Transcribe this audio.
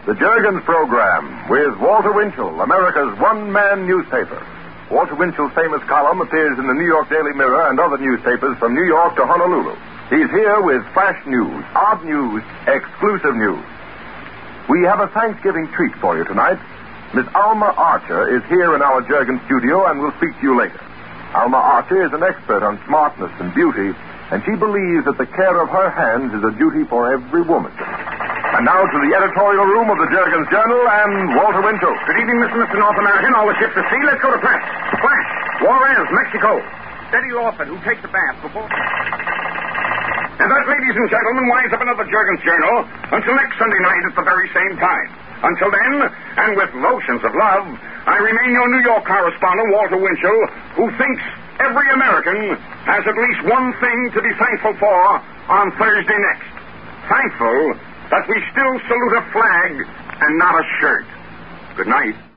The Juergens Program with Walter Winchell, America's one-man newspaper. Walter Winchell's famous column appears in the New York Daily Mirror and other newspapers from New York to Honolulu. He's here with flash news, odd news, exclusive news. We have a Thanksgiving treat for you tonight. Miss Alma Archer is here in our Juergens studio and will speak to you later. Alma Archer is an expert on smartness and beauty, and she believes that the care of her hands is a duty for every woman. And now to the editorial room of the Juergens Journal and Walter Winchell. Good evening, Mr. North American. All the ships at sea. Let's go to press. Flash. Juarez, Mexico. Steady Lawson, who takes a bath before... And that, ladies and gentlemen, winds up another Juergens Journal until next Sunday night at the very same time. Until then, and with lotions of love, I remain your New York correspondent, Walter Winchell, who thinks every American has at least one thing to be thankful for on Thursday next. Thankful that we still salute a flag and not a shirt. Good night.